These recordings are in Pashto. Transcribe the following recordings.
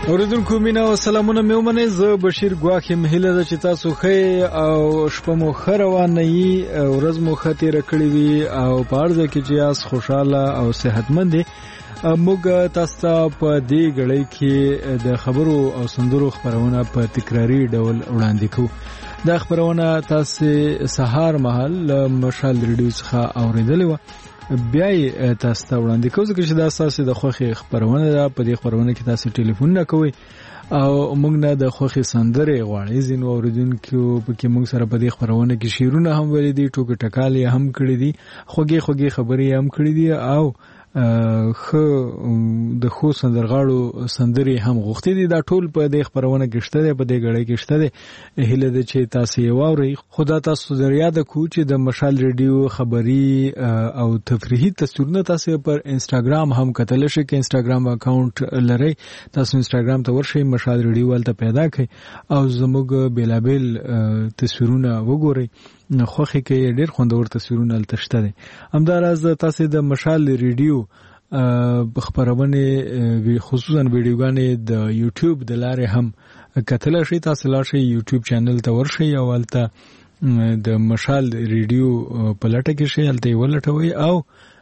اوریدونکو مینا او سلامونه مې ومنئ. زه بشیر ګواخ یم. هیله ده چې تاسو ښه او شپه مو ښه روانه وي، ورځ مو ښه تېره کړې وي او په هر ځای کې چې یاست خوشحاله او صحتمند یې. موږ تاسو ته په دې غړۍ کې د خبرو او سندرو خبرونه په تکراری ډول وړاندې کوو. دا خبرونه تاسو سهار مهال مشال ریډیو څخه اوریدلې و، بیا یې تاسو ته وړاندې کوو ځکه چې دا تاسو د خوښي خبرونه ده. په دې خبرونه کې تاسو ټلیفون نه کوئ او موږ نه د خوښي سندرې غواړي. ځینو اوریدونکو پکې موږ سره په دې خبرونه کې شعرونه هم ویلي دي، ټوکې ټکالې هم کړې دي، خوږې خبرې هم کړې دي او د خو سندرغاړو سندري هم غوښتي دي. دا ټول په دې خبرونه کې شته، په دې غړۍ کې شته. هیله ده چې تاسو یې واورئ. خدا تاسو دریا د کو چې د مشال ریډیو خبري او تفریحي تصویرونه تاسو پر انستګرام هم کتل شئ. کې انستګرام اکاونټ لرئ تاسو انستګرام ته ورشئ، مشال ریډیو ولته پیدا کړئ او زموږ بیلابل تصویرونه وګورئ. خوخي کې ډېر خوندور تصویرونه لتهشته دي. همداراز تاسو د مشال ریډیو خبرونه خصوصا ویډیوګانې د یوټیوب د لارې هم کتل شئ. تاسو لاشي یوټیوب چینل ته ورشئ او ولته د مشال ریډیو په لټه کې شئ، هلته ولټوي او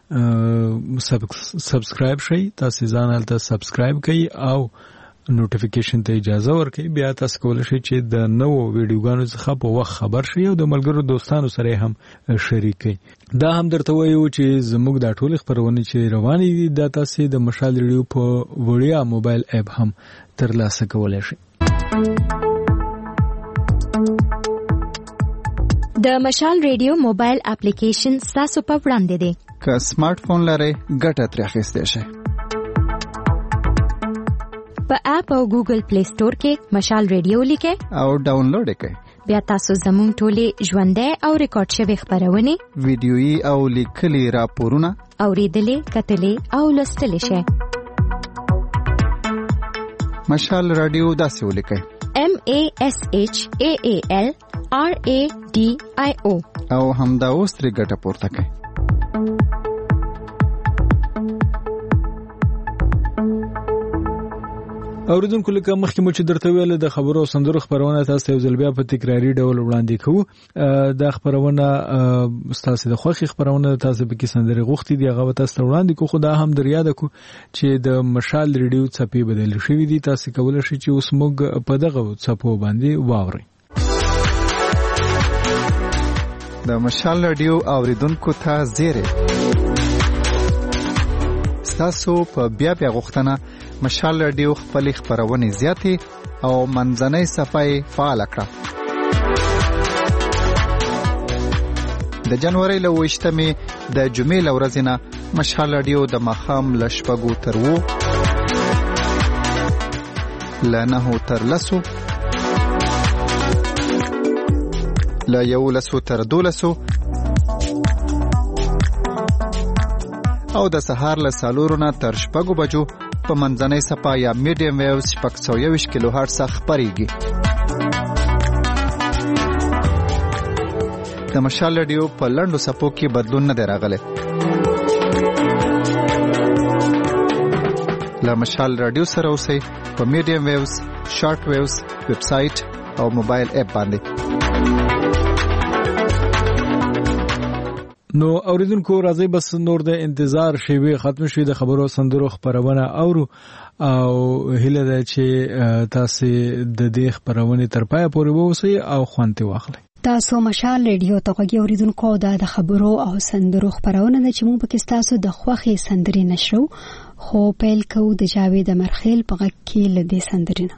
سبسکرایب شئ. تاسو ځان هلته سبسکرایب کړئ او نوټیفیکیشن ته اجازه ورکړئ. بیا تاسو کولای شئ چې د نوو ویډیوګانو څخه په وخت خبر شئ او د ملګرو دوستانو سره هم شریک کړئ. دا هم درته وایو چې زموږ د ټول خبرونه چې روانې دي دا تاسو د مشال ریډیو په وړیا موبایل اپ هم ترلاسه کولای شئ. د مشال ریډیو موبایل اپلیکیشن تاسو په وړاندې دی. که سمارټ فون لرئ ګټه ترې اخیستی شئ. په اپ او ګوګل پلی سٹور کې مشال ریډیو لیکئ او ډاونلوډ یې کړئ. بیا تاسو زموږ ټولې ژوندۍ او ریکارډ شوې خبرونه، ویډیويي او لیکلي راپورونه اوریدلې، کتلې او لوستلې شئ. مشال رادیو داسې ولیکئ: MASHAALRADIO او همدا اوس ترې ګټه پورته کړئ. اوریدونکو لکه مخکې مو چې درته ویل د خبرو او سندرو خبرونه تاسو یو ځل بیا په تکراری ډول وړاندې کوو. دا خبرونه تاسو د خوښي خبرونه تاسو به کې سندري غوښتي دي هغه تاسو وړاندې کوو. خدا هم در یاد کو چې د مشال ریډیو څپې بدل شوې دي. تاسو کولای شئ چې اوس موږ په دغه څپو باندې واورئ. د مشال ریډیو اوریدونکو ته زیری تاسو په بیا غوښتنه مشال رادیو خپل خبرونه زیاتې او منځنۍ صفحه فعال کړه. د جنوري له 28مې د جمعې له ورځې نه مشال رادیو د ماښام له 6 تر 9 له 9 تر 10 له 11 تر 12 او د سهار له 4 تر 6 بجو په منځنۍ صفحه یا میډیم ویوز 621 کیلو هرتز خبريږي. د مشال رادیو په لنډو صفو کې بدلون نه دی راغلی. له مشال رادیو سره اوسئ په میډیم ویوز، شارټ ویوز، ویب سټ او موبایل اپ باندې. نو اوریدونکو راځي بس نور د انتظار شیوه ختم شوه. د خبرو سندرو خبرونه او هیله ده چې تاسو د دې خبرونه تر پای پورې ووسئ او خوانته واخلئ. تاسو مشال ریډیو ته غوږی اوریدونکو د خبرو او سندرو خبرونه چې موږ پکې تاسو د خوخي سندري نشرو خو پیل کوو د جاوید مرخیل په غږ کې لدې سندرینه.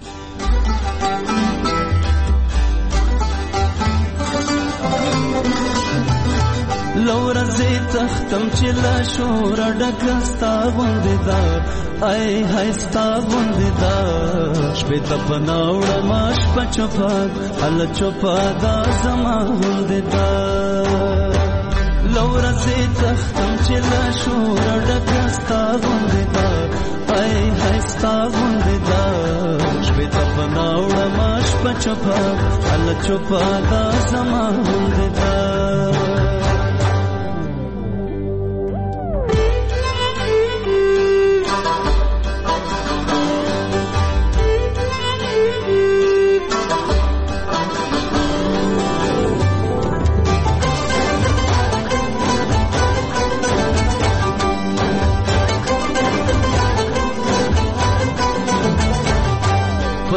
لورزه تختم چې لا شور ډکستا باندې دا ای هستا باندې دا شپه ته پناوړ ماش پچپا ال چپا دا زما باندې دا لورزه تختم چې لا شور ډکستا باندې دا ای هستا باندې دا شپه ته پناوړ ماش پچپا ال چپا دا زما باندې دا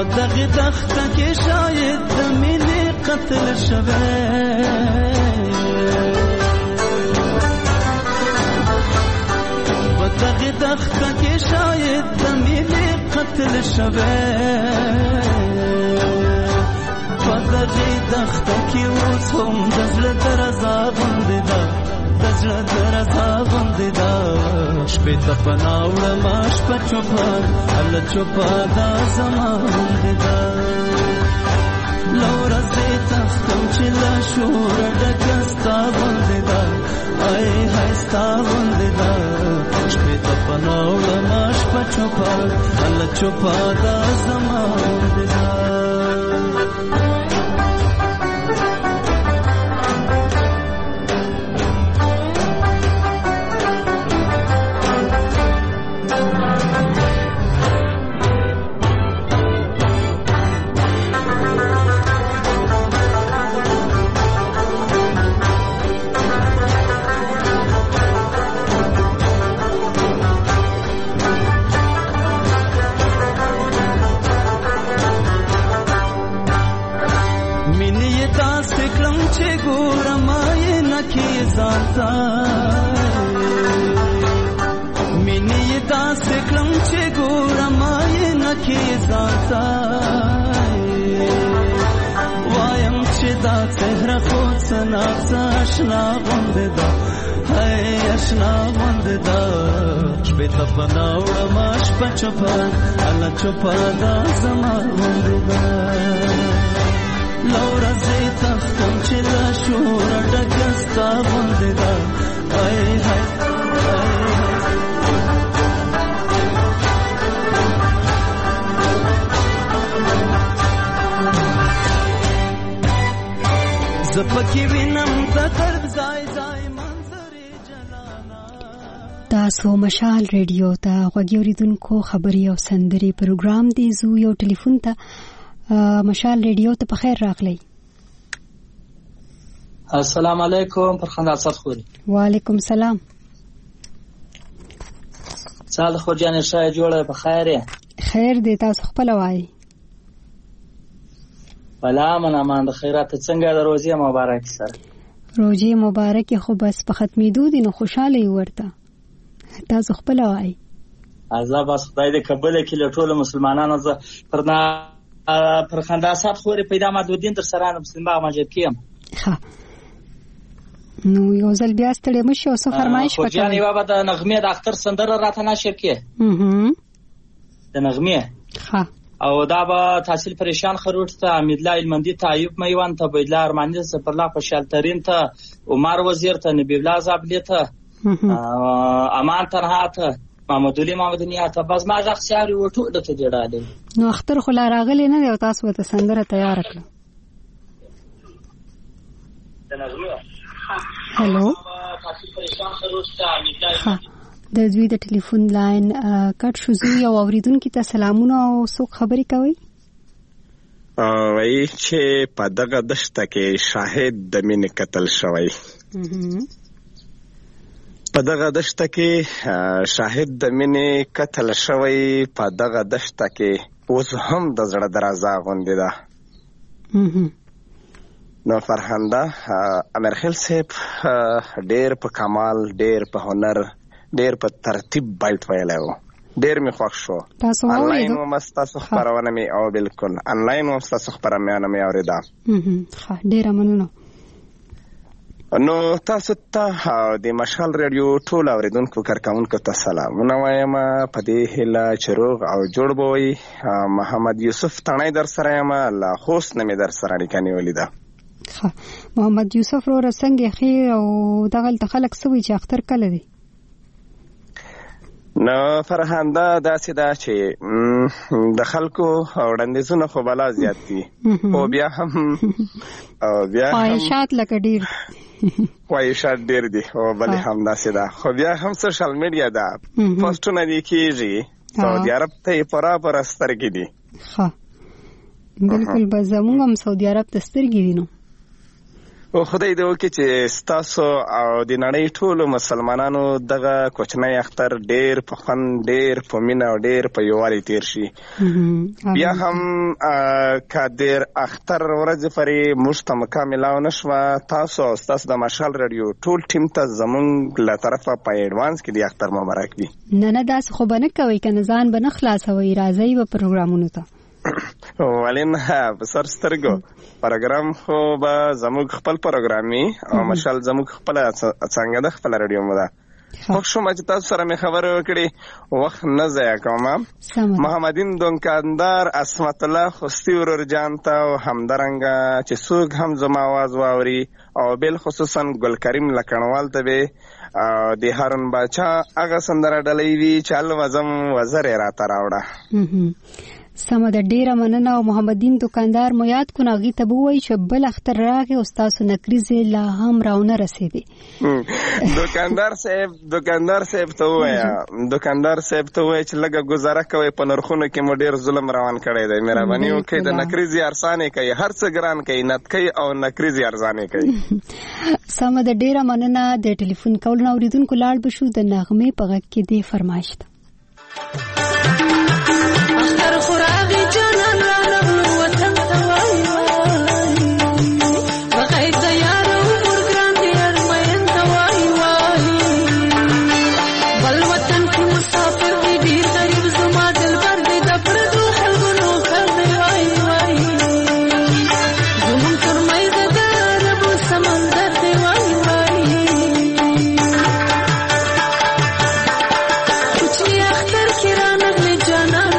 په دغه دښته کې شاید د مینې قتل شوی په دغه دښته کې شاید د مینې قتل شوی په دغه دښته کې اوس هم د زړه درزا غوندې ده د زړه درزا غوندې ده شپې ته پناه وړمه شپه چوپه هله چوپه دا زما غوندې ده له ورځې تښتم چې له شوره ډکه ستا غوندې ده ای های ستا غوندې ده شپې ته پناه وړمه شپه چوپه هله چوپه دا زما غوندې ده مینې داسې کړم چې ګورم یې نه کې ځانته وایم چې دا څهره خو څه ناڅه اشنا غوندې ده هی اشنا غوندې ده شپې ته پناه وړمه شپه چوپه هله چوپه دا زما غوندې ده له ورځې تښتم چې له شوره ډکه ستا غوندې ده ای های زپکی وینم د درد ځای ځای منظرې جلانا تاسو مشال ریډیو ته غوږ اوریدونکو خبري او سندري پروګرام دی زو یو ټلیفون ته مشال ریډیو ته په خیر راغلی السلام علیکم فرخنده اسد خوري وعلیکم السلام سال خو جان شای جوړه په خیر خیر دی تاسو خپل وای بلا من امان د خیرات څنګه د روزي مبارک سره روزي مبارک خو بس په ختمېدو دي نو خوشاله ورته تاسو خپل وای عذاب اس خدای دې قبول کړي له ټولو مسلمانانو زه فرخنده اسد خوري پیدا مدودین در سره مسلمان ماجب کیم ها نو یو ځل بیا ستړي مشه او څه فرمایش وکړئ خو یو به د نغمه د اختر سندره راته نشر کې د نغمه ها او دا به تحصیل پریشان خروټ ته امیدلا المندی ته ایوب میوان ته بيدلا ارمانی سپرلا خوشالترین ته عمر وزیر ته نبی الله زابلی ته امان تنها ته محمد علي محمدنی ته بس ما ځخ سیاري وټو دته جوړاله نو اختر خو لا راغلی نه دی تاسو ته سندره تیار کړه هلو د دوی د ټلیفون لاین کټ شو زو یو اوریدونکو ته سلامونه او څوک خبري کوي وای چې په دغه دشته کې شاهد د مینې قتل شوی په دغه دشته کې شاهد د مینې قتل شوی په دغه دشته کې اوس هم د زړه درزا غوندې ده نو فرهنده امرخیل صاحب ډېر په کمال ډېر په هنر ډېر په ترتیب بیت ویلی و ډېر مې خوښ شو انلاین هم ستاسو خپرونه مې او بالکل انلاین هم ستاسو خپرونه مې اورېده ډېره مننه نو تاسو ته د مشال ریډیو ټول اوریدونکو کارکونکو ته سلامونه وایم په دې هیله چې روغ او جوړ به وئ محمد یوسف تڼۍ در سره یم له خوست نه مې در سره اړیکه نیولې ده محمد یوسف وروره څنګه ښې او دغلته خلک څه وایي چې اختر کله دی نو فرهنده داسې ده چې د خلکو وړاندیزونه خو بلا زیات دي او بیا هم خواهشات لکه ډېر خواهشات ډېر دي او بلې هم داسې ده خو بیا هم سوشل میډیا ده پوسټونه دې کېږي سعودي عرب ته یې پوره پوره سترګې دي ښه بلکل به زموږ هم سعودي عرب ته سترګې دي نو او خدای دې وکړي چې ستاسو او د نړۍ ټولو مسلمانانو دغه کوچنی اختر ډېر په خوند، ډېر په مینه او ډېر په یووالي تیر شي. بیا هم که ډېر اختر ورځې پرې موږ ته مکمله ونه شوه، تاسو او ستاسو د مشال راډیو ټول ټیم ته زموږ له طرفه په ایډوانس کې د اختر مبارک وي. نه داسې خو به نه کوئ، که نه ځان به نه خلاصوئ، راځئ به پروګرامونو ته. ولې نه، په سر سترګو. پروګرام خو به زموږ خپل پروګرام وي او مشال زموږ خپله څنګه ده، خپله راډیو مو ده. خوښ شوم چې تاسو سره مې خبرې وکړې، وخت نه ضایع کوم. محمدین دکاندار، عصمت الله خوستی ورور جان ته او همدارنګه چې څوک هم زما آواز واوري او بل خصوصا ګل کریم لکڼوال ته به د هارون باچا هغه سندره ډلې وي چې الوزم وزر راته راوړه. سمه ده، ډیره مننه. او محمدین دکاندار مو یاد کو، هغې ته به ووایي چې بل اختر راغی او ستاسو نکریزې لا هم راونه رسېدې. دکاندار صاحب ته ووایه چې لږه ګزاره کوئ، په نرخونو کې مو ډېر ظلم روان کړی دی. مهرباني وکړئ د نکریزې ارزانې کوي، هر څه ګران کوي، نتکۍ او نکریزې ارزانې کوي. سمه ده، ډیره مننه. د ټلیفون کولو نه اورېدونکو لاړ به شو. د نغمې په غږ کې دې فرمایش ده. اختر خوراغی جانان رانو وطن توای وای بغیر دیار عمر گران دیار مین توای وای بل وطن کی مسافر دی دیر غریب زما دل بر دی دپردو خلگونو کردی وای وای زمون ترمای داربو سمندر دی وای وای کچھ اختر کی رانغلی جانان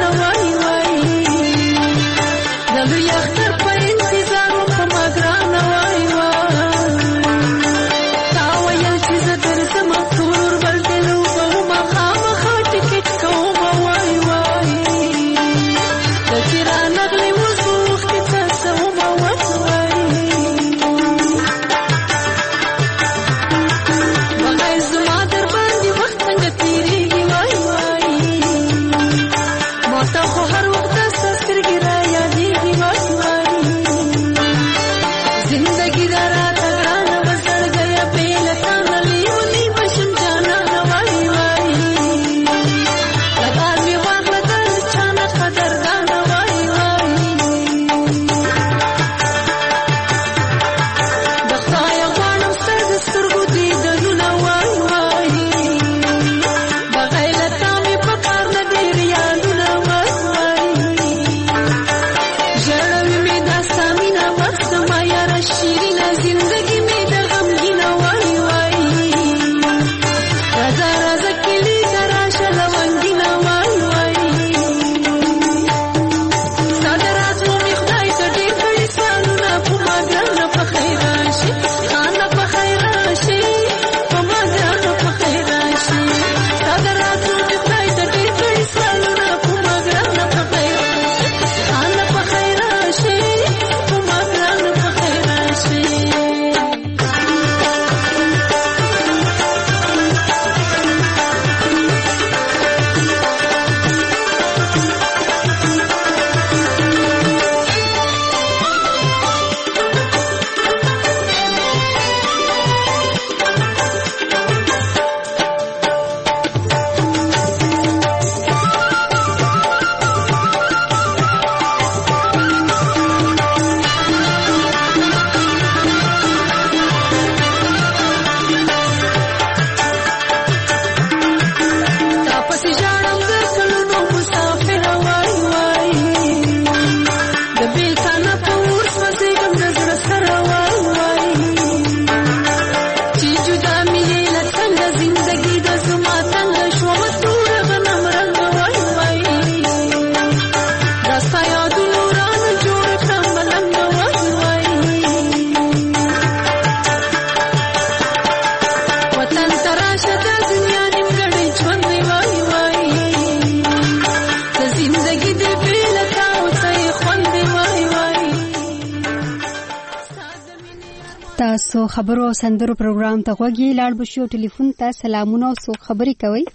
تاسو خبرو سندرو پروګرام ته غوږی لاړ بشو. ټلیفون ته سلامونه او څوک خبرې کوي؟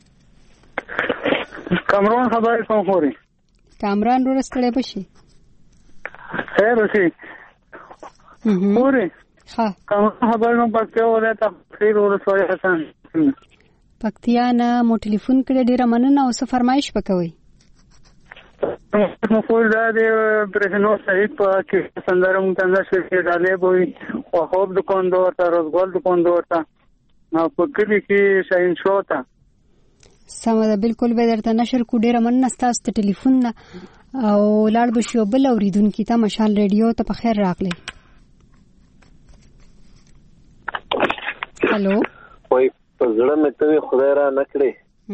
کامران خبرې کوم خوري. کامران ورستړی بشي. خیر اوسې. خوري ها کوم خبر نو پکې ولته خیر ورسوي حسن پکتیا نه مو ټلیفون کړی ډیره مننه او څه فرمایش وکوي مفول دا د پرسنو صحیح په کې سندره مونږ څنګه شي ډالې بوي او خوب د کوندو ورته روزګال د کوندو ورته نو په کلی کې شاین شوتا سم ده بالکل به درته نشر کو ډیره مننه ستاسو ته ټلیفون نه او لاړ بشو بل اوریدونکو ته مشال ریډیو ته په خیر راغلی هالو وای په زړه مې ته خدای را نکړي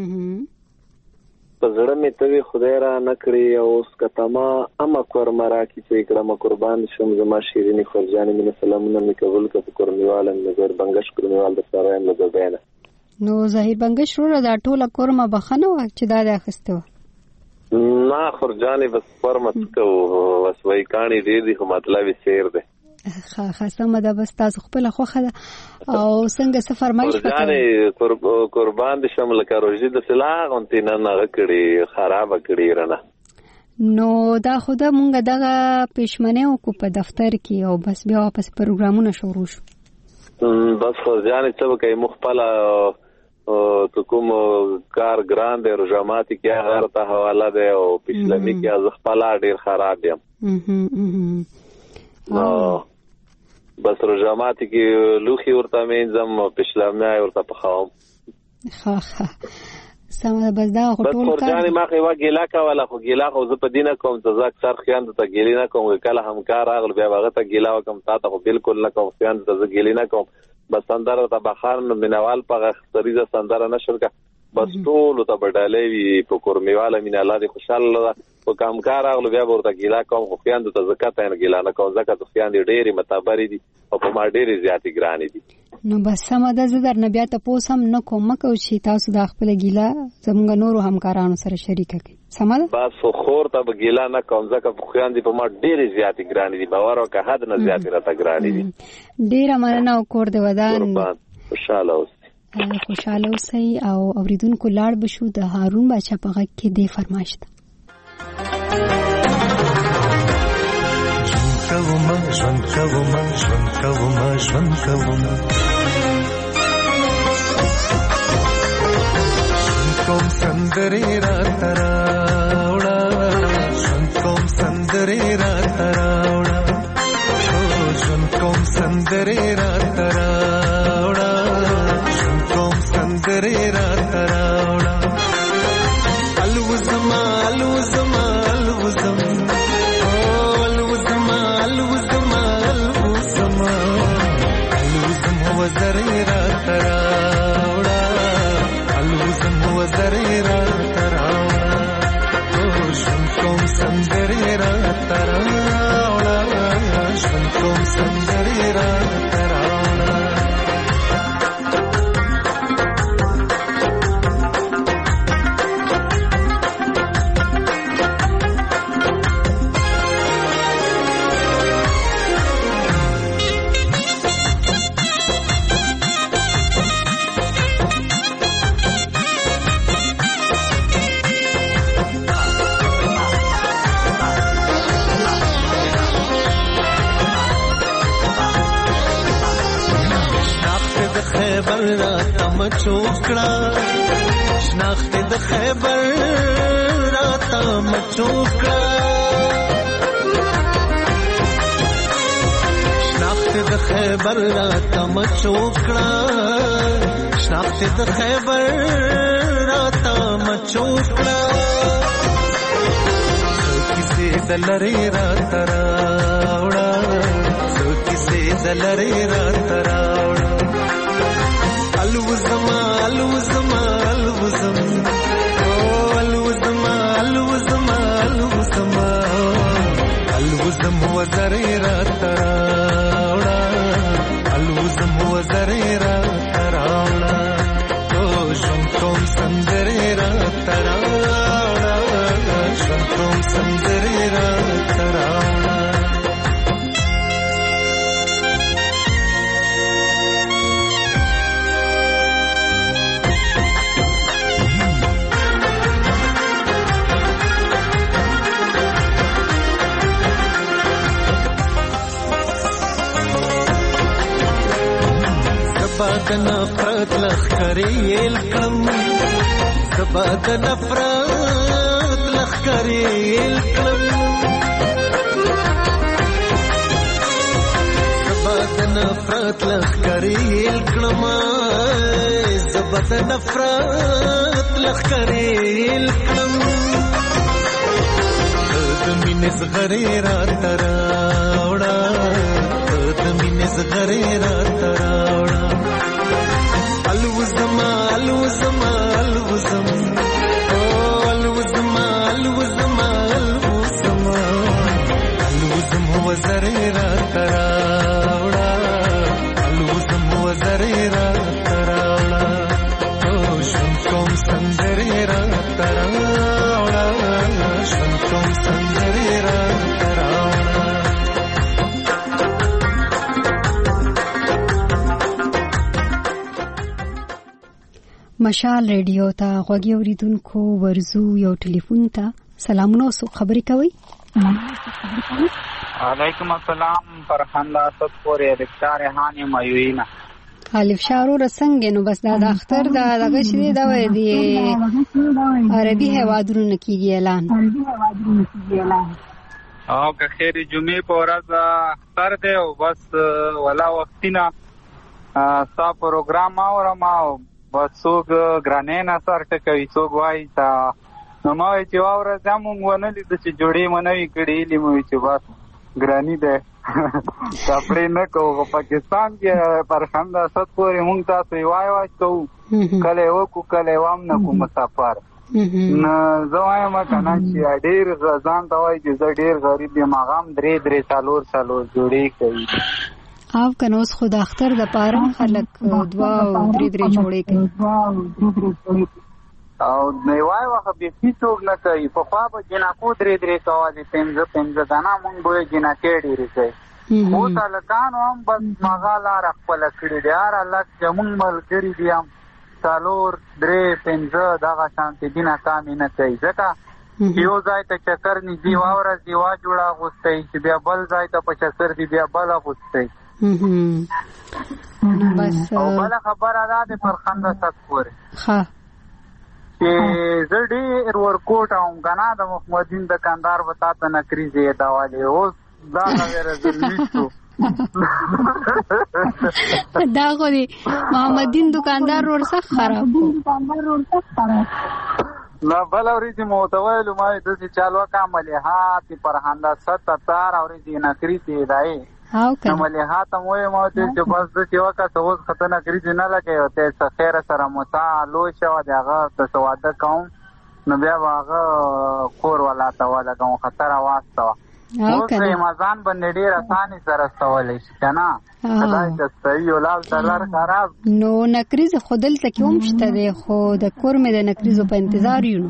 په زړه مې ته خدای را نکړي او اوس کتما اما کور مرا کی چې کړه ما قربان شم زما شیرینی خورجانې مینه سلامونه مې قبول کړه کورنیوال نظر بنگش کورنیوال د سره هم د بیان نو ظاهر بنگش وروره دا ټوله کورمه بخنه و چې دا د اخسته نه خورجانې بس فرمت کو وسوي کانی دې خو مطلب شعر ده خاصه ده بس تاسو خپل خوخه ده او څنګه څه فرمایش وکړئ قربان دي شامل کاروجي د سلاغ انت نه کړی خراب کړی رنه نو دا خدا مونږ دغه پېشمنه او کو په دفتر کې او بس بیا واپس پروګرامونه شروع شو بس ځان ته کوي مخبل تو کوم کار ګران دی رجاماتي کې هغه ته حواله ده او پښلمي کې از خپل ډیر خراب یم بس رجاماتي کې لوخي ورته مینځم پښلمي ورته پخاوم سمه بس دا ټول کار ځان ما خو ګیلا کوله خو ګیلا خو زه په دینه کوم ته ځکه سر خیان ته ګیلینا کوم کله همکار اغل بیا هغه ته ګیلا وکم تا ته بالکل نه کوم خیان ته ګیلینا کوم بس سندره ته بخار نو مینوال په غختریزه سندره نشر کا بس ټول ته بدلې وی په کورمیواله مين الله دې خوشاله په کامکار اغلو بیا ورته ګیلا کوم خو خیان ته زکات نه ګیلا نه کوم زکات خیان دې ډېری متابرې دي او په ما ډېری زیاتې ګرانې دي نو بس سم ده زه در نبی ته پوسم نه کوم مکو چې تاسو د خپل ګیلا زموږ نورو همکارانو سره شریک کړئ سم ده بس خور ته ګیلا نه کوم زکات خیان دې په ما ډېری زیاتې ګرانې دي باور او که حد نه زیاتې راته ګرانې دي ډېر مننه او کور دې ودان خوشاله اوسئ او اوریدونکو لاړ بشو د هارون باچا په غږ کې دې فرمایش ده ژوند کوم سندرې را تراوړه ژوند کوم سندرې را تراوړه ژوند کوم سندرې را تراوړه ژوند کوم سندرې را تراوړه الوزما الوزما الوزما وزرې را تراوړه الوزم وزرې را تراوړه ژوند کوم سندرې را تراوړه ژوند کوم سندرې را تراوړه چوکړه شناخت د خیبر راته مچوکړه شناخت د خیبر راته مچوکړه شناخت د خیبر راته مچوکړه کیسه دلری راته راوړه کیسه دلری راته راوړه الوزما الوزما الوزم الوزما الوزما الوزما الوزم وزرې را تراوړه الوزم وزرې را تراوړه ژوند کوم سندرې را تراوړه ژوند کوم سندرې را تراوړه سبا د نفرت لخرې الکم سبا د نفرت لخرې الکم سبا د نفرت لخرې الکم سبا د نفرت لخرې الکم د مینې زغرې را تراوړه د مینې زغرې را تراوړه الوزما الوزما الوزم او الوزما الوزما الوزما الوزم وزرې را تراوړه الوزم وزرې را تراوړه او ژوند کوم سندرې را تراوړه ژوند کوم سندرې را تراوړه مشال ریډیو ته غوږی اوریدونکو ورزو یو ټلیفون ته سلامونه او خبرې کوي. علیکم السلام فرحان اسد پورې دکتور هاني مایوینا الف شارو رسنګ نو بس دا د اختر دا دغه شری دا وې دی عربي هوادرو کیږي اعلان او که خیر جمعې په ورځ اختر دی او بس ولا وختینا ستا پروګرام اورم او بس څوک ګرانې نه سر ټکوي څوک وایي تا نو ما وایي چې واوره زمونږ ونه لیده چې جوړې منوي کړي ایلي مو وایي چې بس ګراني دی کپړې نه کوو په پاکستان کې پرخند اسد پورې مونږ تاسو یې وایي کوو کله یې وکړو کله یې وام نه کوو مسافر نه زه وایم که نه چې ډېر ځان ته وایي چې زه ډېر غریب یم هغه هم درې څلور جوړې کوي او کنه اوس خو د اختر د پاره خلک دوا او درې جوړې کوي او نیوای وخت به هیڅوک نه کوي په خوا به جنکو درې کوالي پنځه دانه مونږ به جنکې ډېرې کوي اوس هلکانو هم بس مغه لاره خپله کړې دی هر هلک چې مونږ ملګري دي هم څلور درې پنځه دغه شانتې دینه کامې نه کوي ځکه یو ځای ته چکر نږدې واوره دیوا جوړه اغوستی چې بیا بل ځای ته په چکر دی بیا بل اغوستی او بله خبره دا د فرخنده سد پورې چې زه ډېر ورکوټ هم که نه د محمدین دکاندار به تا ته نکریزې یادولې اوس دا غویره ظلمي شو دا خو دی محمدین دکاندار ور سخت خراب نه بله ورځې مو ورته ویلو ما وایي داسې چال وکړه ملیحات فرخنده سد ته تار اورېدې نکریزې یادوې نو ملیحات هم وایي ما ورته چې بس داسې وکړه څه اوس ښه ته نکریزې نه لګوې ورته څه خیره سره موسا لوی شوه د هغه څه واده کوم نو بیا به هغه کور والا ته ولګوم خطره واستوه اوس د امازان باندې ډېر اساني سره استولی شي که نه خدای ته صحیح ولال ډالر خراب نو نکریز خو دلته کې هم شته دی خو د کور مې د نکریزو په انتظار یو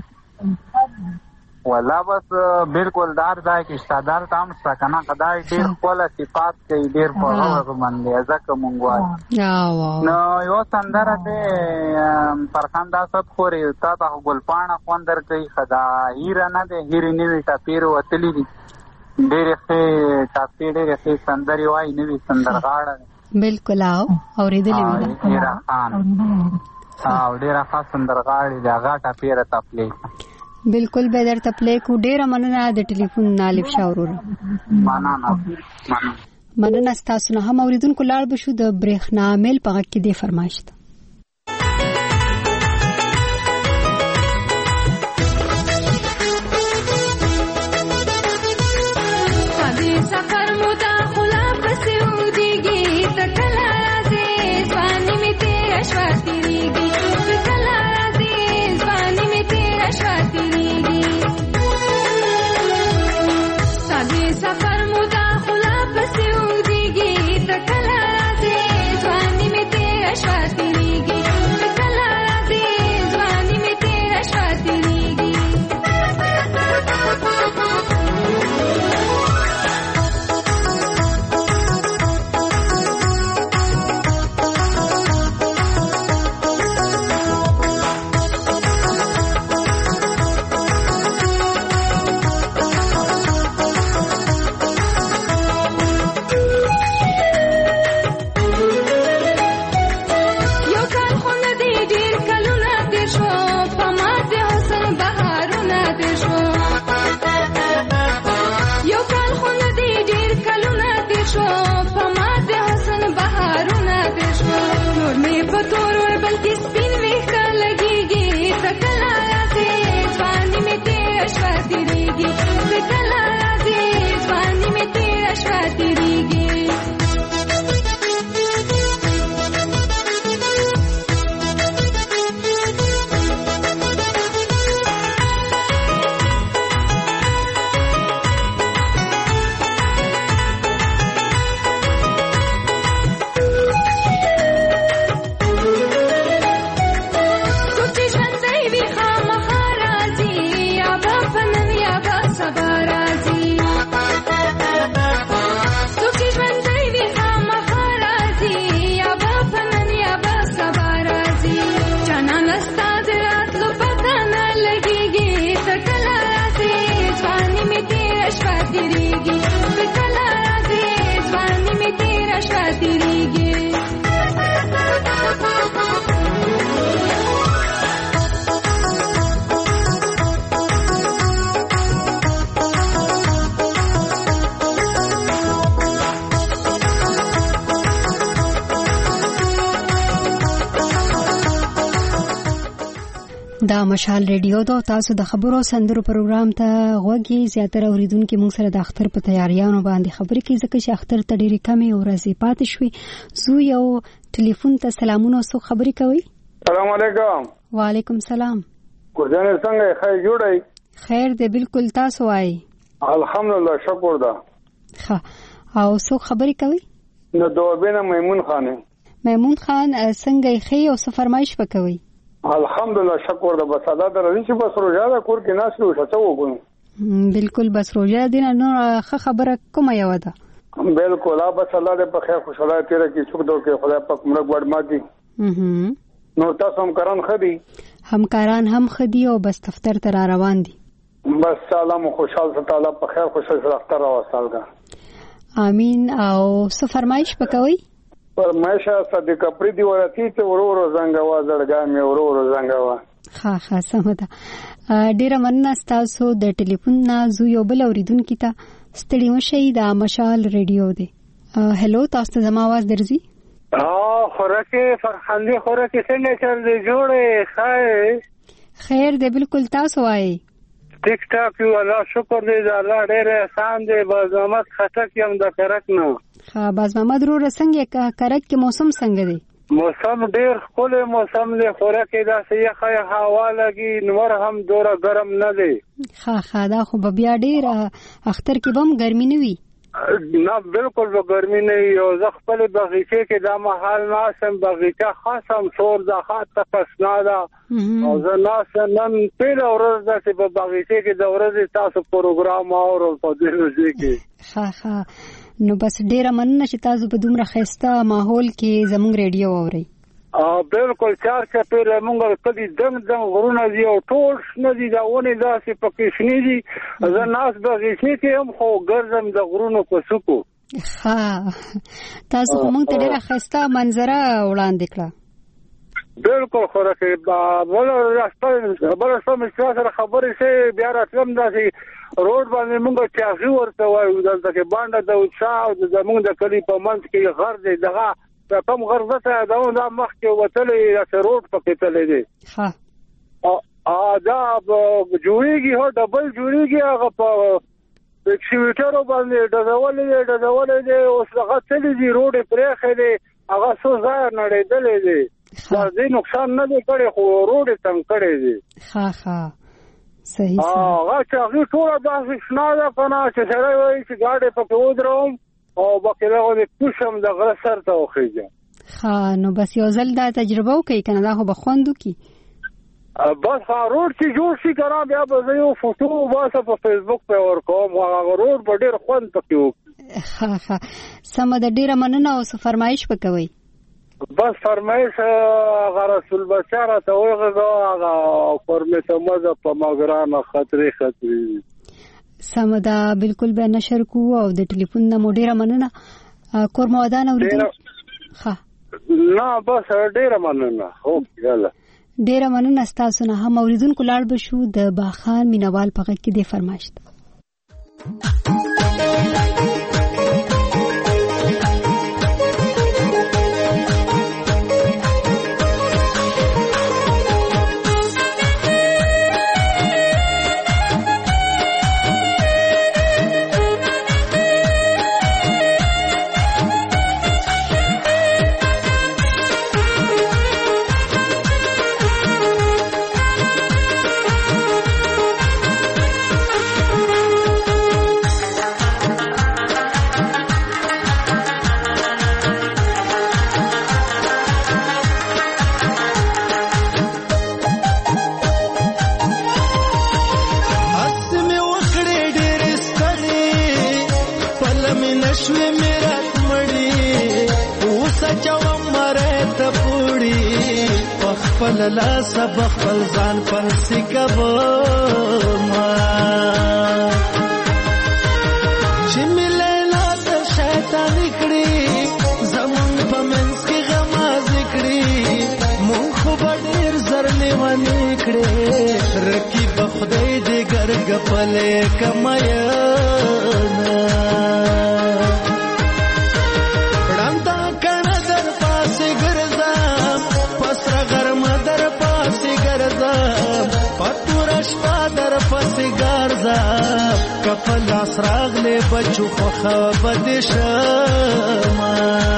والله بس بالکل دار ځای کې شته دلته هم شته که نه خدای ډېر ښکله صفات کوي ډېر په غور باندې ځکه مونږ وایو نو یو سندره دی فرخنده اسد خورې تا ته خو ګلپاڼه خوند درکوي ښه دا هیره نه دی هیرې نوي ټاپېرې وتلي دي ډېرې ښې ټاپې ډېرې ښې سندرې وایي نوي سندرغاړه بالکل اورېدلې مې ډېره خان او ډېره ښه سندرغاړې دی هغه ټاپېره تپلې بالکل به درته پلی کو ډېره مننه د ټلیفون نالف شاورور مننه ستاسو نه هم اوریدونکو لاړ بشو د برېښنا میل په غږ کې دې فرمایش ته سفر مدا خلا پسې ودیږي تکلا دې ځواني می تیرا شواتېږي تکلا دې ځواني می تیرا شواتېږي سادي سفر مدا خلا پسې ودیږي تکلا دې ځواني می تیرا شواتېږي تکلا دې ځواني می تیرا شواتېږي مشال ریډیو دا تاسو د خبرو سندرو پروګرام ته غوږی زیاتره اوریدونکو موږ سره د اختر په تیاریانو باندې خبرې کوي ځکه چې اختر ته ډېری کمې ورځې پاتې شوې. زو یو ټلیفون ته سلامونه سو خبرې کوي. السلام علیکم. وعلیکم سلام. ګورځنه څنګه خیر جوړای؟ خیر دې بالکل تاسو وای. الحمدلله شکر ده. ښه او سو خبرې کوي؟ نو دوبینه میمون خان. میمون خان څنګه خې او څه فرمایش وکوي؟ الحمدلله شکر ده. بس ادا درې چې بس روزه دا کور کې ناس نو څه وګورم. بالکل بس روزه دین نو خبره کومه یو ده. بالکل بس الله دې په خیر خوشاله تیر کې څوک دوه کې خدای پاک مرګ وړ ماتي. نو تاسو همکاران هم خدي او بس دفتر ته را روان دي. بس سلام خوشحال تعالی په خیر خوشاله دفتر راوستل کا. امين. او څه فرمایش وکوي؟ فرمایش صدیق پردي ورتی ته ورور زنګوا زړګا مې ورور زنګوا. ها سمه ده. ډیره مننه تاسو د ټلیفون نه. زو یو بل اوریدونکو ته ستړي مشي د مشال ریډیو دی. هلو تاسو ته زما आवाज درځي؟ خوراکه فرخندي خوراکه څنګه چل دی جوړه خیر دی بالکل تاسو وایي. ټیک ټاک یو الله شکر دی الله ډېر احسان دی. باز محمد خټک یم د کرک نه. ها باز محمد رو څنګه کرک کې موسم څنګه دی؟ موسم ډېر ښکلی موسم دی. خوراکه داسې یخه هوا لګي نور هم دوره ګرم نه دی. ها دا خو بیا ډېر اختر کې بم ګرمي نه وي. نه بالکل به ګرمي نه وي. او زه خپل بغیچه کې دا محل ناسم بغیچه خاصم سور دا خاط تفسنا دا او زه ناسم نن پیله ورځ داسې په بغیچه کې د ورځې تاسو پروګرام اورو په دې ورځې کې. ها نو بس ډیره مننه چې تاسو په دومره ښایسته ماحول کې زموږ ریډیو اورئ. بالکل چار چپیره مونږ کدي دنګ غرونه دي او ټول شنه دي دا ونه داسې پکې شنه دي. زه ناس بغیچه کې هم خو ګرځم د غرونو په سکو. ها تاسو موږ ته ډیره ښایسته منظره وړاندې کړه. بالکل خوراکه بل سم سره خبرې سي بیا راتلم داسې روډ باندې مونږ چاغي ورته وایو دلته کې باندې د وچا او زمونږ د کلی په منځ کې غر دی دغه کم غرضه دا مخ کې وتلې د روډ پکې تلې دي. ها دا جوړیږي هو ډبل جوړیږي هغه په ایکسیویټر باندې ډزولې دي اوس هغه تلې دي روډ پرې خېلې هغه څو ځای نړېدلې دي. دا نقصان نه دی کړی خو روډ تم کړی دي. ها صحیح هغه چې هغه ټول داسې شنه ده کنه چې سره وایي چې ګاډي پکې ودروم او باقي دا غوډه پوښم د غره سر ته وخیږم. ها نو بس یو ځل دا تجربه وکړئ کنه دا خو بخوندو کی. بس روډ چې جوړ شي کنه بیا به یو فوټو واسه په فیسبوک په ور کوم هغه روډ په ډیر خوند پکې وکړي. ها سم د ډیره مننه او فرمایش وکوي. بس فرمایش هغه رسول بشار ته وغه هغه فرمایشه مزه په ماګرانه خطرې سمدا بالکل به نشر کو او د ټلیفون نه ډیره مننه. کور مو ودان اوریدل؟ ها نه بس ډیره مننه. هو یاله ډیره مننه تاسو نه هم اوریدونکو لاړ بشو د باخان مینوال په غږ کې د فرمایش. لا سبق فلزان پنسی کبما چې ملیلا د شیطان کړي زمون په منځ کې غماز کړي مونږ خو ډېر زر لیوانې کړي رقیب خدای دې ګرګ پلې کماینا پلاس راغله بچو خو خبد شما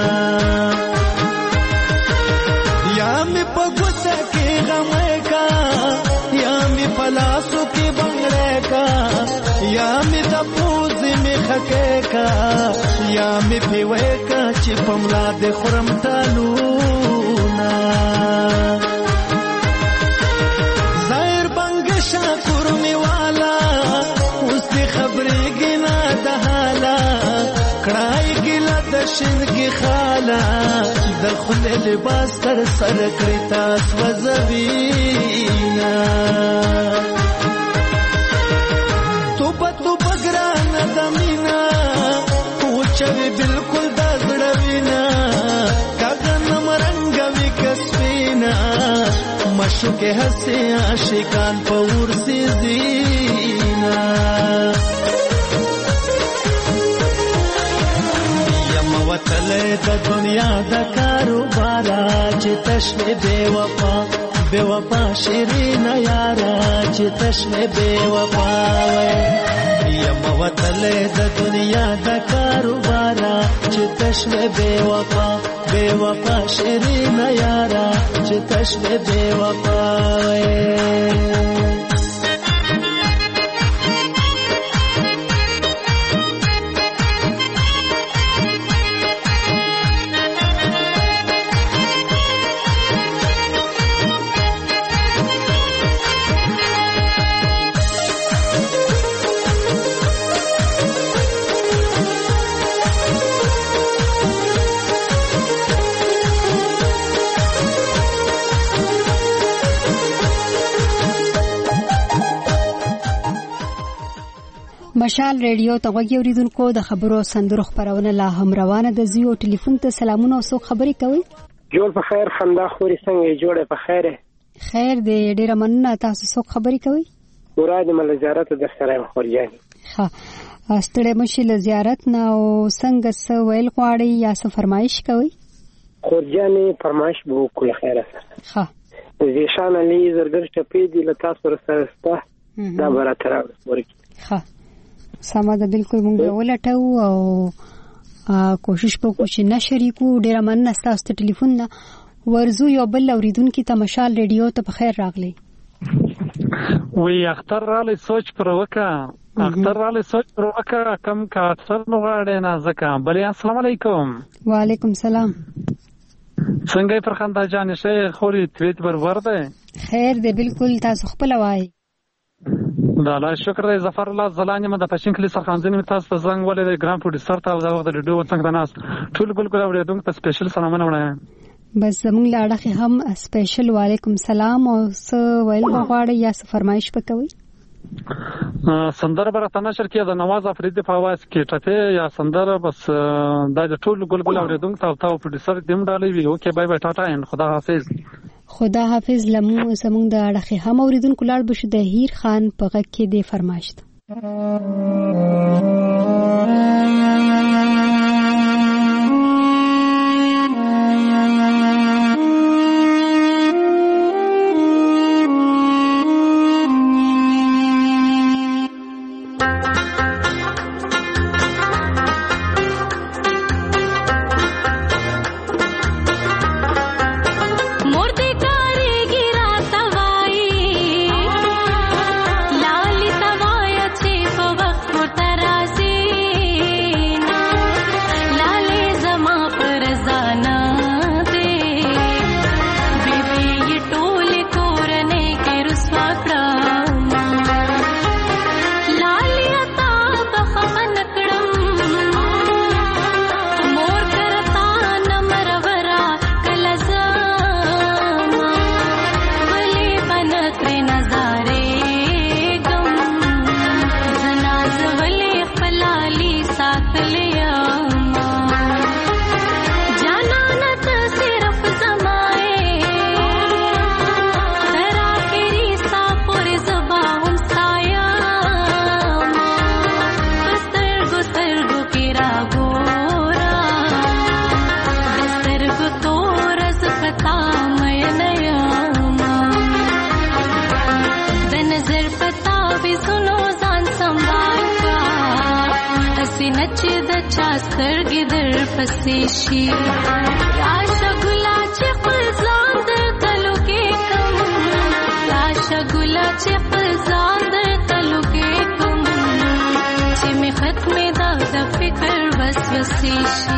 یا می پګوته کې غمه کا یا می پلاسو کې بنگړه کا یا می د پوز می خکه کا یا می پیوه کا چې پملا د خرم تالونا زایر بنگ شاکر می والا اوس دی خبرې گنا د حالا کړای ګل د شین کی خالا د خل لباس تر سر کړی تاس وزوینا تو بګران د مینا پوچوي بالکل د زړوینا کاغن مرنګ وی کسبینا مشو کې هسه عاشقان پور سي زینا وتلې د دنیا د کاروبارا چې تشوي بے وفا شیرین یارا چې تشوي بے وفا یم وتلې د دنیا د کاروبارا چې تشوي بے وفا شیرین یارا چې تشوي بے وفا مشال ریډیو ته غوږی اوریدونکو د خبرو سندرو خبرونه لا هم روانه د زیو ټلیفون ته سلامونه او څوک خبرې کوي جوړ په خیر خندا خوري څنګه جوړه په خیر خیر دې ډیره مننه تاسو څوک خبرې کوي مراد مل زیارت د سره خورجان ها استړې مشي له زیارت نه او څنګه څه ویل غواړي یا څه فرمایش کوي خورجان فرمایش بو کول خیر ها زیشان علی زرګر چپی دی له تاسو سره ستا دا براتر ورکی ها سما ده بالکل مونږ ولټو او کوشش وکړو چې نشریکو ډیر مننه تاسو ته ټلیفون نه ورزو یو بل اوریدونکو ته مشال ریډیو ته بخیر راغلی وی اختر رالی سوچ پر وکا کم کا اثر نغاړي نه زکه بلې السلام علیکم وعلیکم سلام څنګه پر خندا جان شیخ خوري تویت برور ده خیر ده بالکل تاسو خپل وای دا الله شکر دی ظفر الله زلانی مده پښین کلی سرخانځنی تاسو ته زنګ ولې ګرام پروډوسر ته دا وخت د ریډیو څنګه د ناس ټول ګل اوریدونکو ته سپیشل سلامونه وړایم بس زموږ لاړه هم سپیشل وعلیکم سلام او څه ویل غواړي یا څه فرمایش وکوي سندره برته نشر کې د نواز افریدی په आवाज کې ټته یا سندره بس د ټول ګل اوریدونکو ته پروډوسر دیم ډالې وی اوکې بای بای ټاټا ان خدا حافظ خدا حافظ لمو زمونږ د اړخه هم اوریدونکو لاړ بشو د هیر خان په غږ کې دی فرمایشت چې د چا سترګې در پسې شي راشه ګلا چې خپل ځان درته لوګې کوم راشه ګلا چې خپل ځان درته لوګې کوم چې مې ختمې دا د فکر وسوسې شي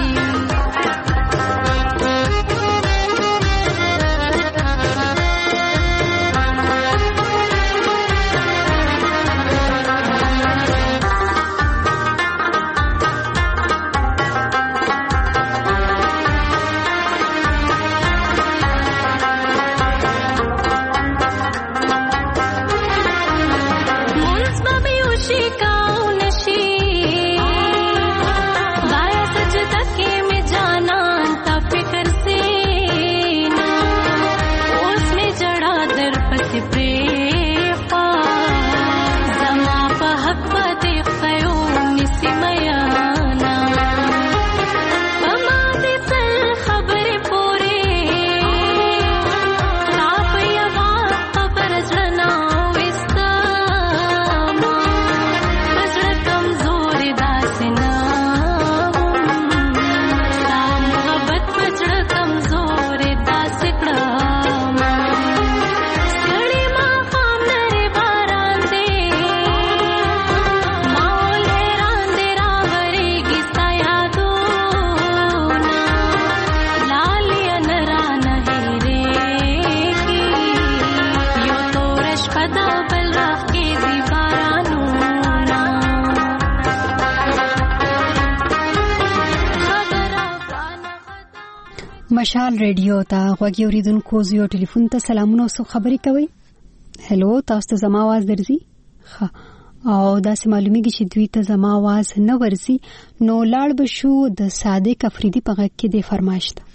مشال ریډیو ته غوږی اوریدونکو زیو ټلیفون ته سلامونه او خبرې کوي. هلو تاسو ته زما आवाज درځي؟ ښه او دا سه معلومیږي چې دوی ته زما आवाज نه ورسي نو لاړ بشو د صادق افریدي په غږ کې د فرمایش ته.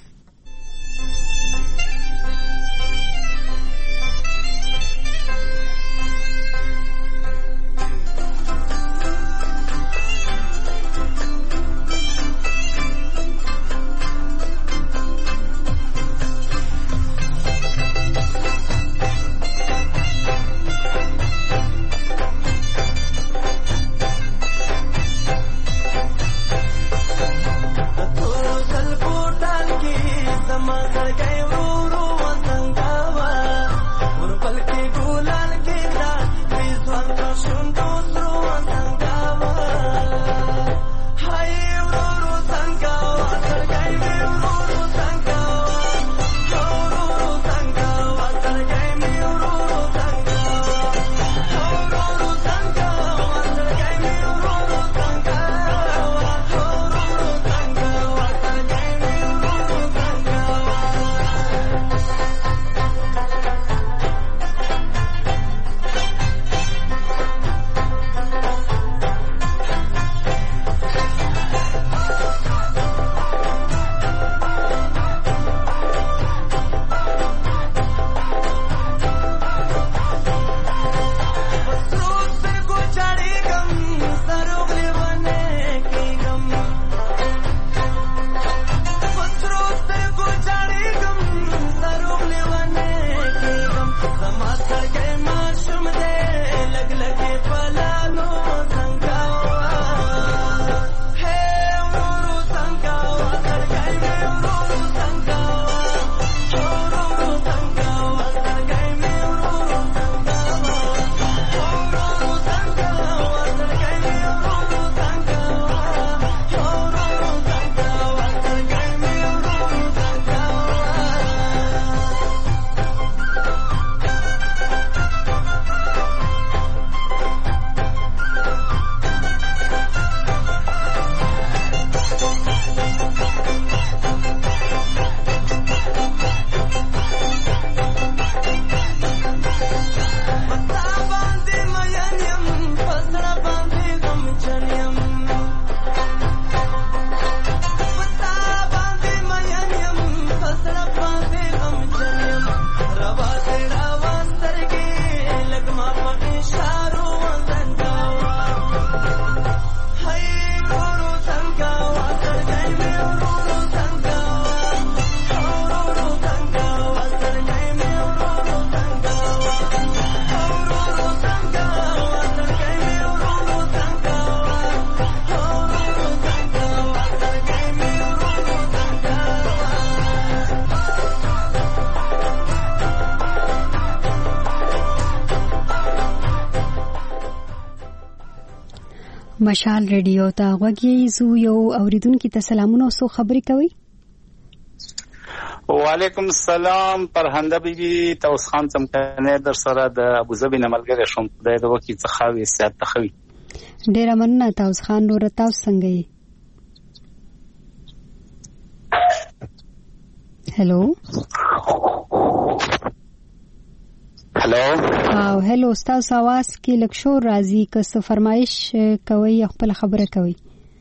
तो जल बूटान की مشال ریډیو ته غوږی زو یو اوریدونکو ته سلامونه او خبرې کوي. وعلیکم السلام پرهنده بیبي توس خان څمکنه در سره د ابوظبي نملګری شوم د وکی څخه وي سات تخوي. ډیر مننه توس خان نور تاسو څنګه یې؟ هلو هلو تاسو आवाज کې لږ شور راځي که څه فرمایش کوي خپل خبره کوي.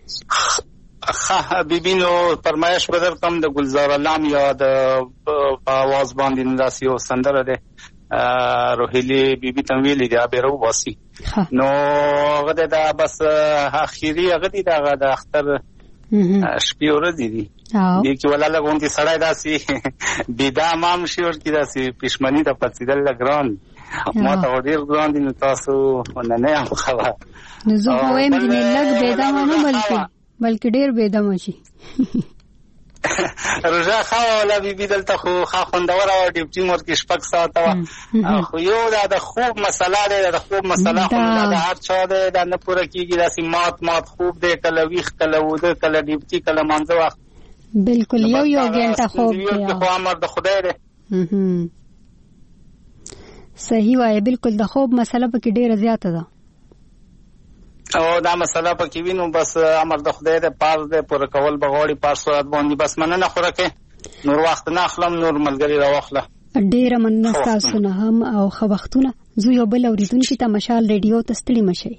بیبینو فرمایش بدر کم د گلزار علام یا د आवाज باندې ناسي او سندره ده روحيلي بیبي تنویل دی ابيرو واسي نو غده دا بس اخیری غدي دا د اختر شپې ورځې دي دي چې ولاله غونډي سړای داسي بيدا مام شور کی داسي پښمنی د پڅیدل ګران ما ته ډیر ګران دي تاسو نه خبر نو زه وایم چې لګ بيدا مام بلکې ډیر بيدا ماشي رجا خاله بیبي دلته خو خوندور او ډیپټي مور کې شپږ ساعت خو یو دا د خوب مسله ده د خوب مسله خو دا هر چا ده دا نه پوره کیږي داسې مات خوب ده کله ویخ کله وده کله ډیپټي کله مانځه وخت بالکل یو غنټه خوب دی خو امر د خدای ده صحیح وای بالکل د خوب مسله پکې ډیره زیاته ده او دا مسله پکې وینو بس امر د خدای د پاس د پر کول بغوړي پاس صورت باندې بس مننه خوره نور وخت نه اخلم نور ملګری را واخله ډیره مننه تاسو نه هم او خو وختونه زه یو بل اوریدونکو ته مشال ریډیو ته ستړي مشي.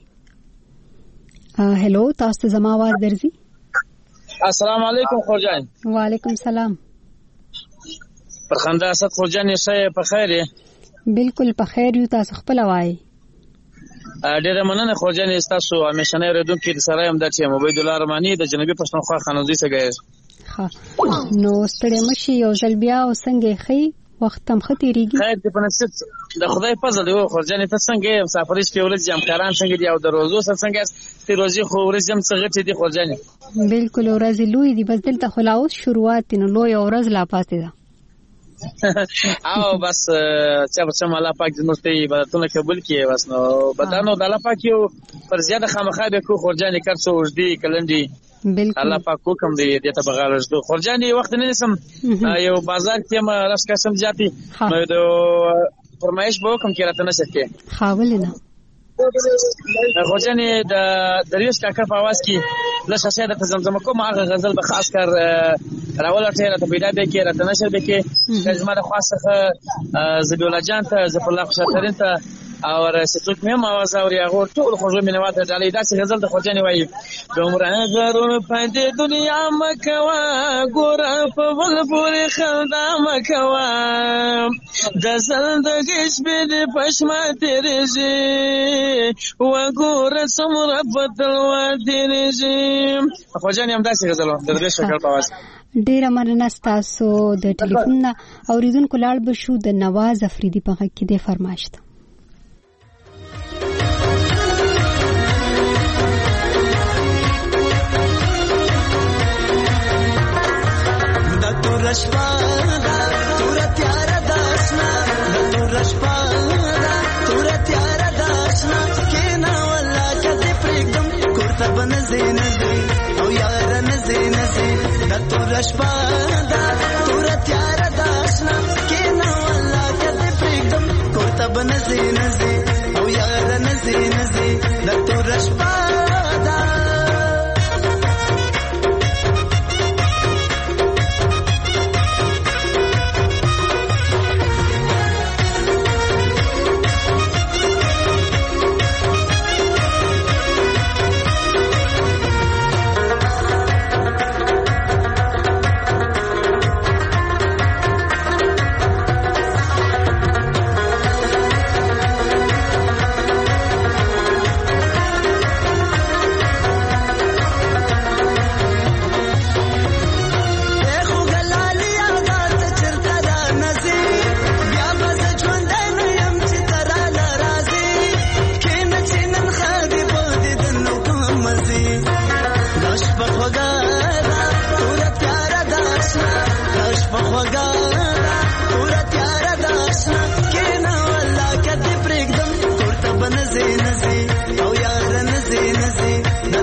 هلو تاسو زما आवाज درځي؟ السلام علیکم خورجان. وعلیکم سلام. پرخنده اسد خورجان یې په خیر یې؟ بالکل په خیر یو تاسو خپل وای. ډیره مننه خورجان تاسو همیشنه ردونکو د سره هم د چې عبید الله رحماني د جنوبي پښتونخوا خانوزي څخه ګیر. نو ستړي مشي یو ځل بیا او څنګه خي وخت هم خطرېږي. خیر دې په نصیب د خدای فضل دی خورجان ته څنګه مسافرۍ کې ولې جمکاران څنګه دی او د روزو سره څنګه تی روزي خو ورځم څنګه دی خورجان؟ بالکل ورځي لوی دی بس دلته خلاص شروعات نو لوی ورځ لا پاتې ده او بس چې الله پاک دې مرته عبادتونه قبول کړي بس نو بدانو د الله پاک یو پر زیاده خامخا به کو خورجان کړ څو وجدي کلندي بالکل الله پاک کوم دی دې ته بغاړش دو خورجان وخت نه نسم یو بازار کې ما راس قسم جاتی نو د فرمایش به کوم کې راته نشه کې حواله خورجان د دریوش کاکا په आवाज کې لږه شه د زمزمه کوم هغه غزل به خاص کر راول ټیره ته پیدا به کې راته نشه به کې زما د خاصه زبی الله جان ته زفر الله خوشاترین ته او رسټوک مې आवाज اوري هغه ټول خو مې نواته ډالې داسې غزل د خورجان وایي عمره غرور پدې دنیا مکوا ګور په ول پورې خندا مکوا د زندګۍ شپې د پښما تیرېږي و ګور سمره بدل و تیرېږي خورجان هم داسې غزل د دې شکل په आवाज ډیره مننه تاسو د ټلیفون اوریدونکو لاړ بشو د نواز افریدي په غږ کې د فرمایش رشپا دا تور تیار داسنا تور رشپا دا تور تیار داسنا کینا ولا کدی پرګم کوړه بنځي نځي او یار نځي نځي دا تور رشپا دا تور تیار داسنا کینا ولا کدی پرګم کوړه بنځي نځي او یار نځي نځي دا تور رشپا دا نزي او یار نزي نزي د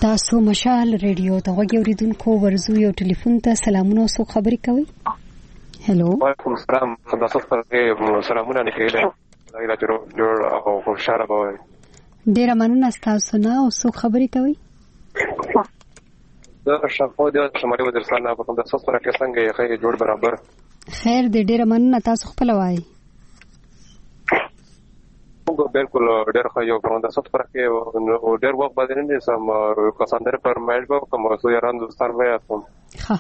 تاسو مشال ریډیو ته غوږی اوریدونکو ورزو یو ټلیفون ته سلامونه او خبرې کوي. هلو وعلیکم السلام. تاسو ته سلامونه نکړئ. دا جوړ او خوشاله وای. ډیر مننه تاسو نه او خبرې کوي. دا شپه د شمالي وزیرستان په کوم د تاسو سره کې څنګه یې خیر جوړ برابر. خیر دې ډیر مننه تاسو خپل وای. بالکل ډېر ښه یو په تاسو سره کې ډېر وخت باندې نه سم کساندر پر مایل په کوم څو یاران دوستان وای تاسو. ها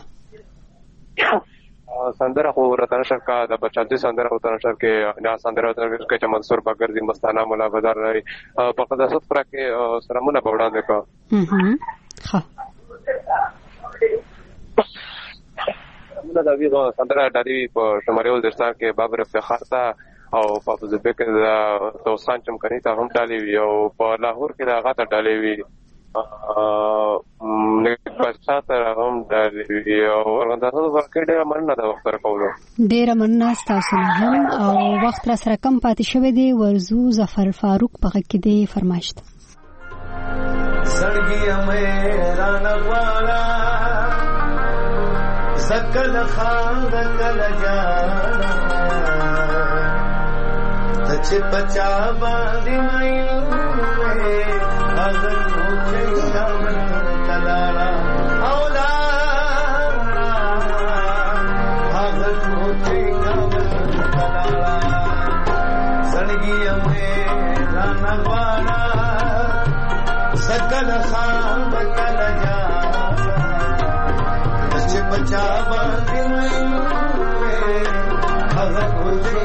سندره خو راتنه شرکا د بچاندې سندره راتنه شرکې نه سندره راتنه کې چې منصور باګردي مستانه مولا بازار لري په تاسو سره کې سلامونه وړاندې کا. ها دا ویغه سندره د دې په شمالي وزیرستان کې بابر افتخار تا او په ځبه کې دا توسان چمکني ته هم ډالې وی او په لاهور کې دا غاټه ډالې وی نه پښاته هم ډالې وی او ورته ورکې ډېر مننه دا وخت راکولو. ډېر مننه تاسو هم او وخت را سره کم پاتې شوی دی. ورزو ظفر فاروق په کې دی فرمایشت. سړګي مې رانه والا سکل خان کل جانا چې بچا باندې مې اگر مې ځان تلاړه او لا اگر مې ځان تلاړه سړګي مې رانه والا سکل خان کل جانا چې بچا باندې مې اگر مې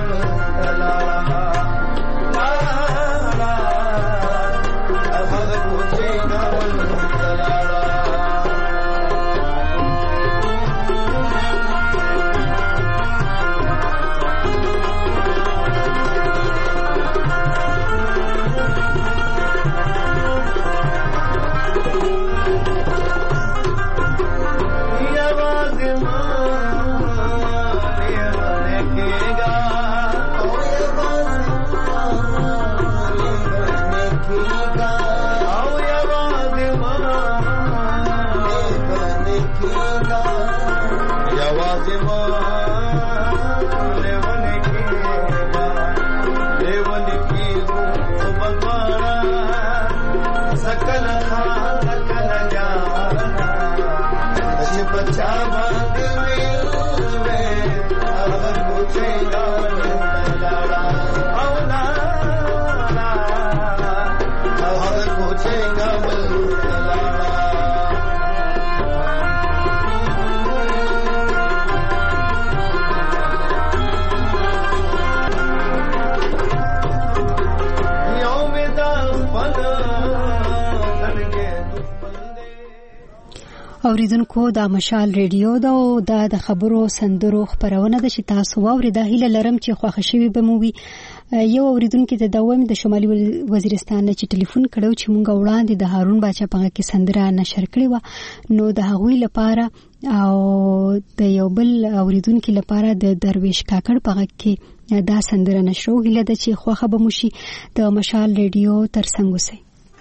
اوریدونکو دا مشال ریډیو دا او د خبرو سندرو خبرونه د چې تاسو واوري د هیله لرم چې خوښ شوي به مو وي. یو اوریدونکو د دوام د شمالي وزیرستان چې ټلیفون کړو چې مونږ وړاندې د هارون باچا په کې سندره نشر کړې و نو د هغوی لپاره او د یو بل اوریدونکو لپاره د درویش کاکړ په کې دا سندره نشرو. هیله ده چې خوښه به مو شي. د مشال ریډیو ترڅنګ اوسئ.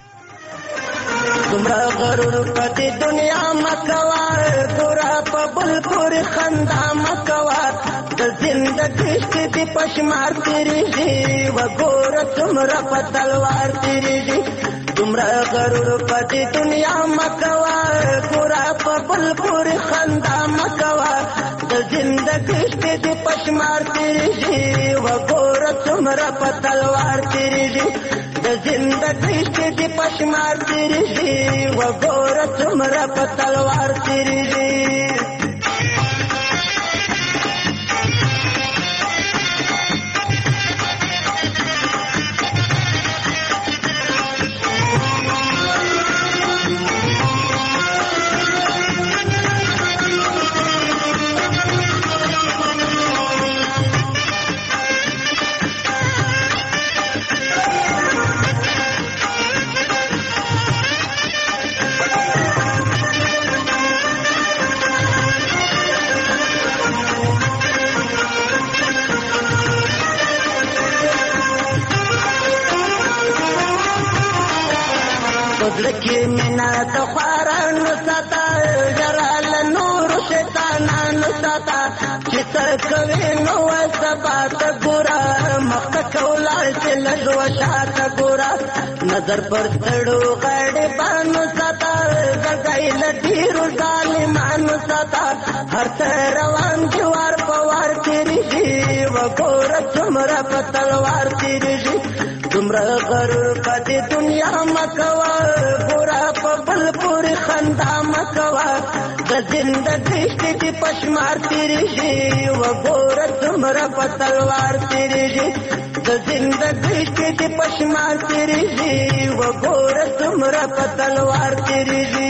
تمرا غرور پتی دنیا مکوا ګورا په بل پور خندا مکوا د زندګی ستې پښمار تیری دی و ګور تمرا په تلوار تیری دی. تمرا غرور پتی دنیا مکوا ګورا په بل پور خندا مکوا د زندګی ستې پښمار تیری دی و ګور تمرا په تلوار تیری دی. د زندګی ستې پښمار تیری دی و ګور تمرا په تلوار تیری دی. د خوارانو ساته جرال نور شیطانانو ساته چې څه کوي نو سبا ته ګوره مخته کولاړ چې لږ وشاته ګوره نظر پر ستړو غریبانو ساته زګی له ډېرو ظالمانو ساته هر څه روان دي وار په وار تېرېږي وګوره څومره په تلوار تېرېږي دومره غرور په دې دنیا مه کوه ګوره په بل پورې خندا مه کوه د زندګۍ شپې دې په شمار تېرېږي وګوره څومره په تلوار تېرېږي د زندګۍ شپې دې په شمار تېرېږي وګوره څومره په تلوار تېرېږي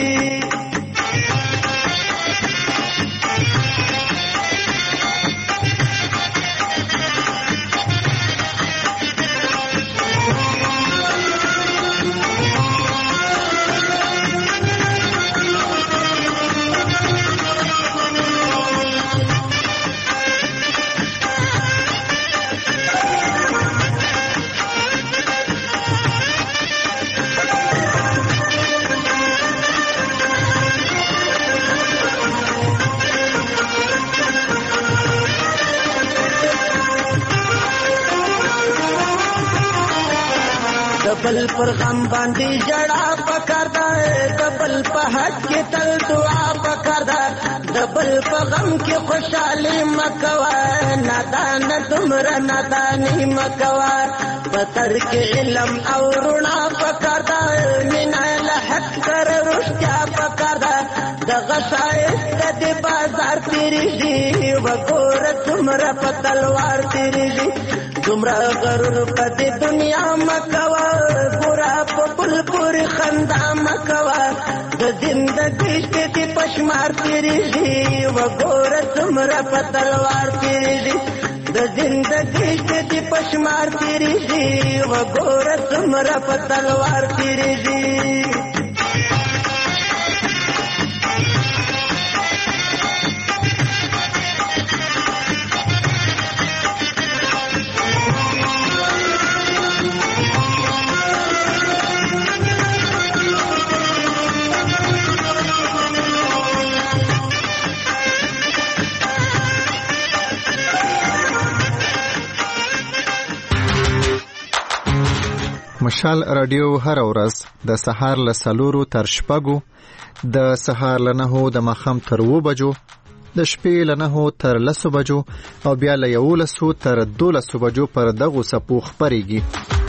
بل پر غم باندې جړا پکار ده د بل په حق کې تل دعا پکار ده د بل په غم کې خوشالي مکوه نادان دومره ناداني مکوه په تر کې علم او رڼا پکار ده مینا له حق سره رښتیا پکار ده دغه ښایست د بازار تېرېږي وګوره څومره په تلوار تېرېږي دومره غرور په دې دنیا مه کوه ګوره په بل پورې خندا مه کوه د زندګۍ شپې دې په شمار تېرېږي وګوره څومره په تلوار تېرېږي د زندګۍ شپې دې په شمار تېرېږي وګوره څومره په تلوار تېرېږي مشال رادیو هر ورځ د سهار له 4 تر 6 د سهار له 9 د ماښام تر 2 بجو د شپې له 9 تر 10 بجو او بیا له 11 تر 12 بجو پر دغه سپو خبريږي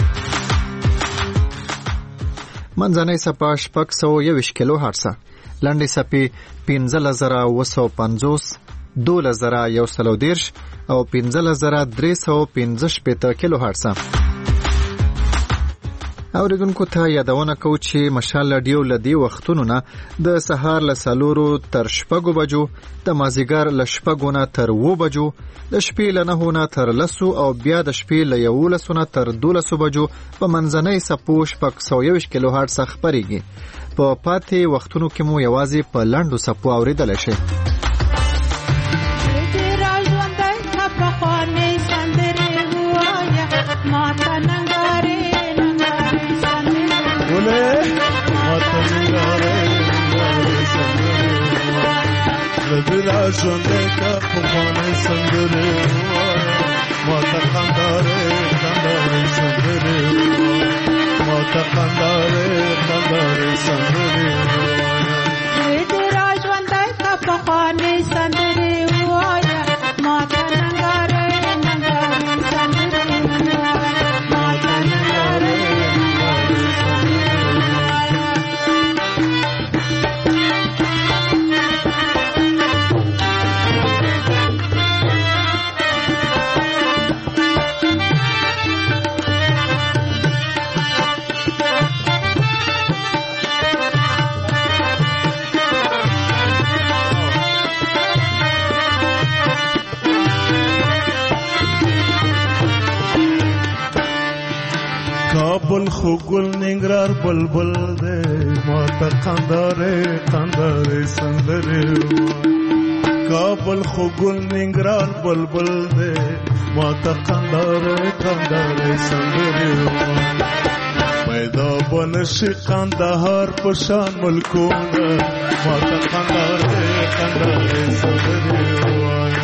منځنۍ سپا 621 کیلو هرتز لنډي سپي 15950 12110 او 15315 کیلو هرتز اوریدونکو ته یادونه کوم چې مشال رادیو لدی وختونو نه د سهار له 4 تر 6 بجو د مازیګر له 6 نه تر 2 بجو د شپې له 9 نه تر 10 او بیا د شپې له 11 نه تر 12 بجو په منځنۍ سپو 621 کیلو هرتز خبريږي په پاتې وختونو کې مو یوازې په لاندو سپو اوریدل شي لدرا ژوندې کا په باندې سندره ماته خنداره خنداره سندره ماته خنداره سندره لدرا ژوندې کا په باندې سندره وایا ماته خنداره سندره ماته خنداره کابل خو ګل ننګرهار بلبل دې ماته خنداره سندره کابل خو ګل ننګرهار بلبل دې ماته خنداره سندره دا بنشي قندهار پشان ملکونه ماته قندهار سندرې وایه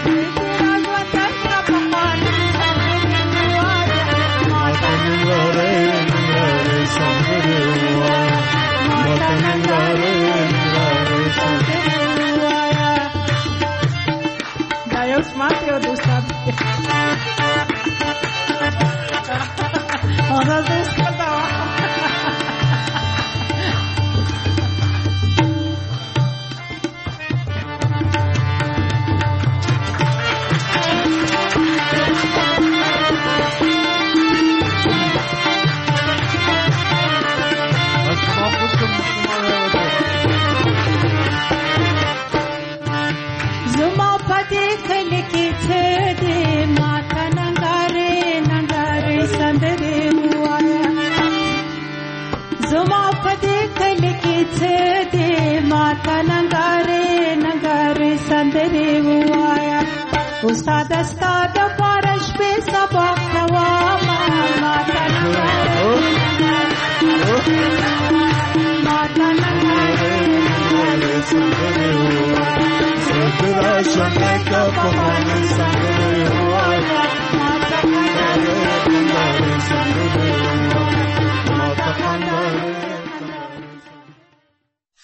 Mate o do sabe. Ona dos cada Ustad ustad parash pe sabak kawa mata Sadra shane ka pahane sangre